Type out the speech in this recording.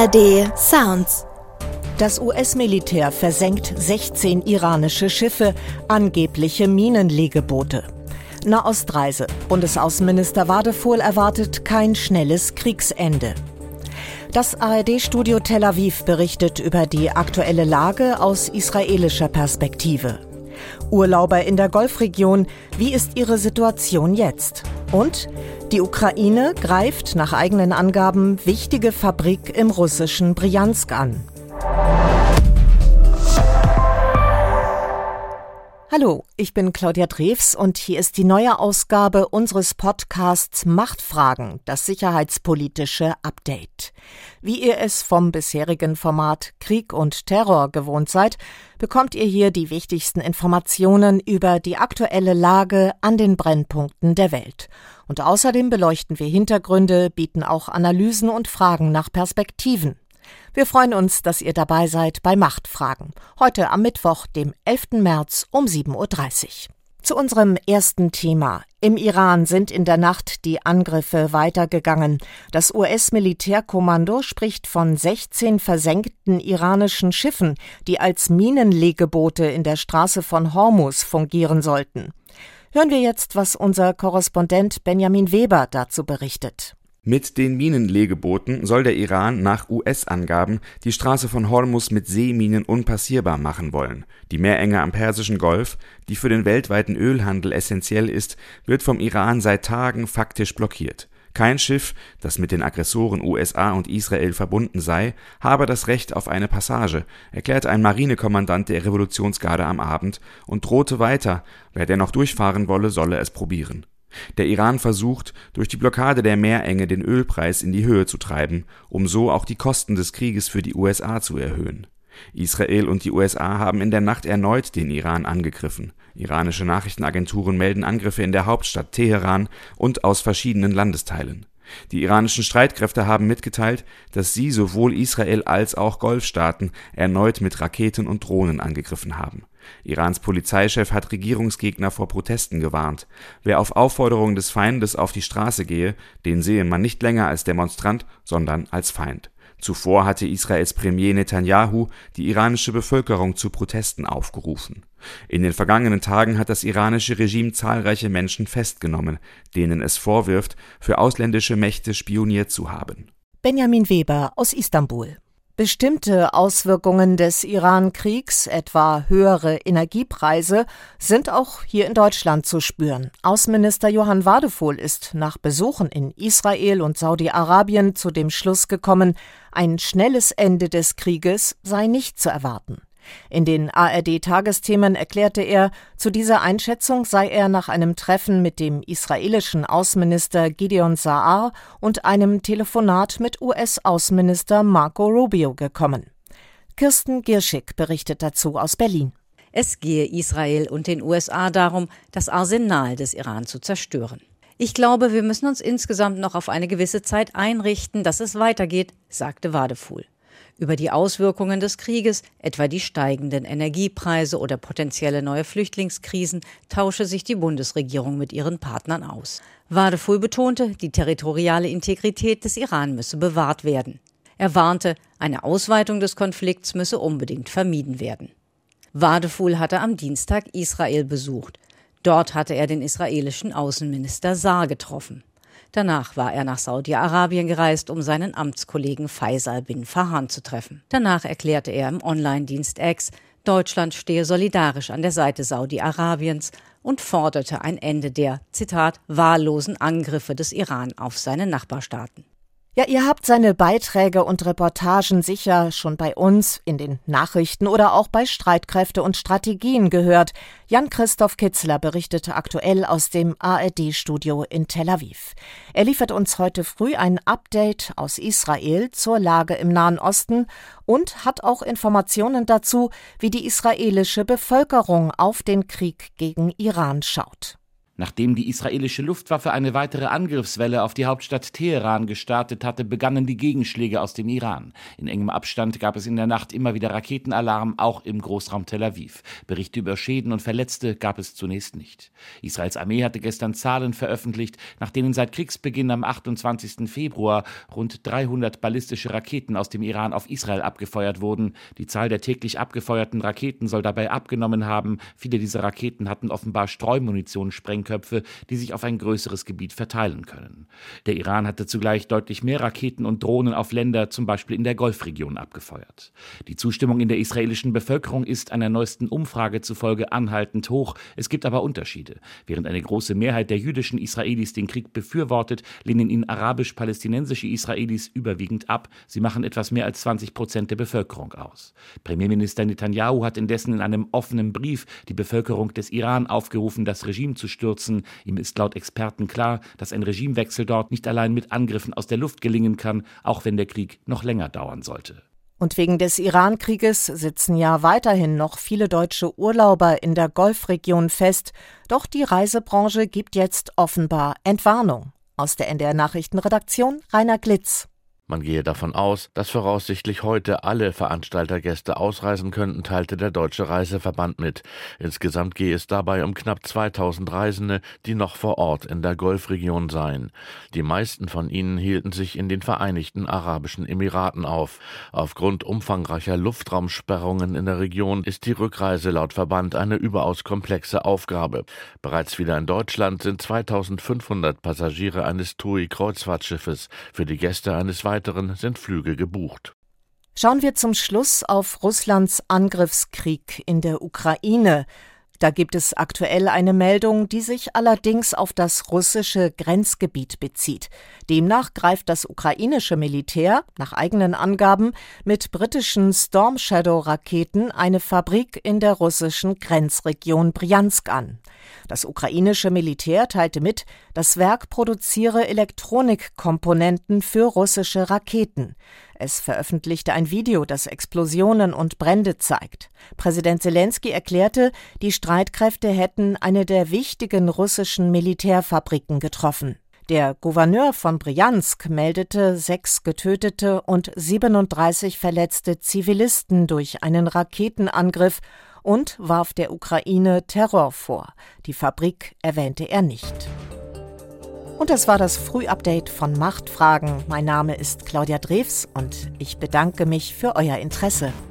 ARD Sounds. Das US-Militär versenkt 16 iranische Schiffe, angebliche Minenlegeboote. Nahostreise. Bundesaußenminister Wadephul erwartet kein schnelles Kriegsende. Das ARD-Studio Tel Aviv berichtet über die aktuelle Lage aus israelischer Perspektive. Urlauber in der Golfregion, wie ist ihre Situation jetzt? Und die Ukraine greift nach eigenen Angaben wichtige Fabrik im russischen Brjansk an. Hallo, ich bin Claudia Drews und hier ist die neue Ausgabe unseres Podcasts Machtfragen, das sicherheitspolitische Update. Wie ihr es vom bisherigen Format Krieg und Terror gewohnt seid, bekommt ihr hier die wichtigsten Informationen über die aktuelle Lage an den Brennpunkten der Welt. Und außerdem beleuchten wir Hintergründe, bieten auch Analysen und Fragen nach Perspektiven. Wir freuen uns, dass ihr dabei seid bei Machtfragen. Heute am Mittwoch, dem 11. März um 7.30 Uhr. Zu unserem ersten Thema. Im Iran sind in der Nacht die Angriffe weitergegangen. Das US-Militärkommando spricht von 16 versenkten iranischen Schiffen, die als Minenlegeboote in der Straße von Hormuz fungieren sollten. Hören wir jetzt, was unser Korrespondent Benjamin Weber dazu berichtet. Mit den Minenlegebooten soll der Iran nach US-Angaben die Straße von Hormuz mit Seeminen unpassierbar machen wollen. Die Meerenge am Persischen Golf, die für den weltweiten Ölhandel essentiell ist, wird vom Iran seit Tagen faktisch blockiert. Kein Schiff, das mit den Aggressoren USA und Israel verbunden sei, habe das Recht auf eine Passage, erklärte ein Marinekommandant der Revolutionsgarde am Abend und drohte weiter, wer dennoch durchfahren wolle, solle es probieren. Der Iran versucht, durch die Blockade der Meerenge den Ölpreis in die Höhe zu treiben, um so auch die Kosten des Krieges für die USA zu erhöhen. Israel und die USA haben in der Nacht erneut den Iran angegriffen. Iranische Nachrichtenagenturen melden Angriffe in der Hauptstadt Teheran und aus verschiedenen Landesteilen. Die iranischen Streitkräfte haben mitgeteilt, dass sie sowohl Israel als auch Golfstaaten erneut mit Raketen und Drohnen angegriffen haben. Irans Polizeichef hat Regierungsgegner vor Protesten gewarnt. Wer auf Aufforderung des Feindes auf die Straße gehe, den sehe man nicht länger als Demonstrant, sondern als Feind. Zuvor hatte Israels Premier Netanyahu die iranische Bevölkerung zu Protesten aufgerufen. In den vergangenen Tagen hat das iranische Regime zahlreiche Menschen festgenommen, denen es vorwirft, für ausländische Mächte spioniert zu haben. Benjamin Weber aus Istanbul. Bestimmte Auswirkungen des Iran-Kriegs, etwa höhere Energiepreise, sind auch hier in Deutschland zu spüren. Außenminister Johann Wadephul ist nach Besuchen in Israel und Saudi-Arabien zu dem Schluss gekommen, ein schnelles Ende des Krieges sei nicht zu erwarten. In den ARD-Tagesthemen erklärte er, zu dieser Einschätzung sei er nach einem Treffen mit dem israelischen Außenminister Gideon Saar und einem Telefonat mit US-Außenminister Marco Rubio gekommen. Kirsten Gierschig berichtet dazu aus Berlin. Es gehe Israel und den USA darum, das Arsenal des Iran zu zerstören. Ich glaube, wir müssen uns insgesamt noch auf eine gewisse Zeit einrichten, dass es weitergeht, sagte Wadephul. Über die Auswirkungen des Krieges, etwa die steigenden Energiepreise oder potenzielle neue Flüchtlingskrisen, tausche sich die Bundesregierung mit ihren Partnern aus. Wadephul betonte, die territoriale Integrität des Iran müsse bewahrt werden. Er warnte, eine Ausweitung des Konflikts müsse unbedingt vermieden werden. Wadephul hatte am Dienstag Israel besucht. Dort hatte er den israelischen Außenminister Saar getroffen. Danach war er nach Saudi-Arabien gereist, um seinen Amtskollegen Faisal bin Farhan zu treffen. Danach erklärte er im Online-Dienst X, Deutschland stehe solidarisch an der Seite Saudi-Arabiens und forderte ein Ende der, Zitat, wahllosen Angriffe des Iran auf seine Nachbarstaaten. Ja, ihr habt seine Beiträge und Reportagen sicher schon bei uns in den Nachrichten oder auch bei Streitkräfte und Strategien gehört. Jan-Christoph Kitzler berichtete aktuell aus dem ARD-Studio in Tel Aviv. Er liefert uns heute früh ein Update aus Israel zur Lage im Nahen Osten und hat auch Informationen dazu, wie die israelische Bevölkerung auf den Krieg gegen Iran schaut. Nachdem die israelische Luftwaffe eine weitere Angriffswelle auf die Hauptstadt Teheran gestartet hatte, begannen die Gegenschläge aus dem Iran. In engem Abstand gab es in der Nacht immer wieder Raketenalarm, auch im Großraum Tel Aviv. Berichte über Schäden und Verletzte gab es zunächst nicht. Israels Armee hatte gestern Zahlen veröffentlicht, nach denen seit Kriegsbeginn am 28. Februar rund 300 ballistische Raketen aus dem Iran auf Israel abgefeuert wurden. Die Zahl der täglich abgefeuerten Raketen soll dabei abgenommen haben. Viele dieser Raketen hatten offenbar Streumunition, Sprengköpfe, die sich auf ein größeres Gebiet verteilen können. Der Iran hatte zugleich deutlich mehr Raketen und Drohnen auf Länder, zum Beispiel in der Golfregion, abgefeuert. Die Zustimmung in der israelischen Bevölkerung ist einer neuesten Umfrage zufolge anhaltend hoch. Es gibt aber Unterschiede. Während eine große Mehrheit der jüdischen Israelis den Krieg befürwortet, lehnen ihn arabisch-palästinensische Israelis überwiegend ab. Sie machen etwas mehr als 20% der Bevölkerung aus. Premierminister Netanyahu hat indessen in einem offenen Brief die Bevölkerung des Iran aufgerufen, das Regime zu stürzen. Ihm ist laut Experten klar, dass ein Regimewechsel dort nicht allein mit Angriffen aus der Luft gelingen kann, auch wenn der Krieg noch länger dauern sollte. Und wegen des Iran-Krieges sitzen ja weiterhin noch viele deutsche Urlauber in der Golfregion fest. Doch die Reisebranche gibt jetzt offenbar Entwarnung. Aus der NDR-Nachrichtenredaktion Rainer Glitz. Man gehe davon aus, dass voraussichtlich heute alle Veranstaltergäste ausreisen könnten, teilte der Deutsche Reiseverband mit. Insgesamt gehe es dabei um knapp 2000 Reisende, die noch vor Ort in der Golfregion seien. Die meisten von ihnen hielten sich in den Vereinigten Arabischen Emiraten auf. Aufgrund umfangreicher Luftraumsperrungen in der Region ist die Rückreise laut Verband eine überaus komplexe Aufgabe. Bereits wieder in Deutschland sind 2500 Passagiere eines TUI-Kreuzfahrtschiffes. Für die Gäste eines weiteren sind Flüge gebucht. Schauen wir zum Schluss auf Russlands Angriffskrieg in der Ukraine. Da gibt es aktuell eine Meldung, die sich allerdings auf das russische Grenzgebiet bezieht. Demnach greift das ukrainische Militär, nach eigenen Angaben, mit britischen Storm Shadow-Raketen eine Fabrik in der russischen Grenzregion Brjansk an. Das ukrainische Militär teilte mit, das Werk produziere Elektronikkomponenten für russische Raketen. Es veröffentlichte ein Video, das Explosionen und Brände zeigt. Präsident Selenskyj erklärte, die Streitkräfte hätten eine der wichtigen russischen Militärfabriken getroffen. Der Gouverneur von Brjansk meldete 6 getötete und 37 verletzte Zivilisten durch einen Raketenangriff und warf der Ukraine Terror vor. Die Fabrik erwähnte er nicht. Und das war das Frühupdate von Machtfragen. Mein Name ist Claudia Drews und ich bedanke mich für euer Interesse.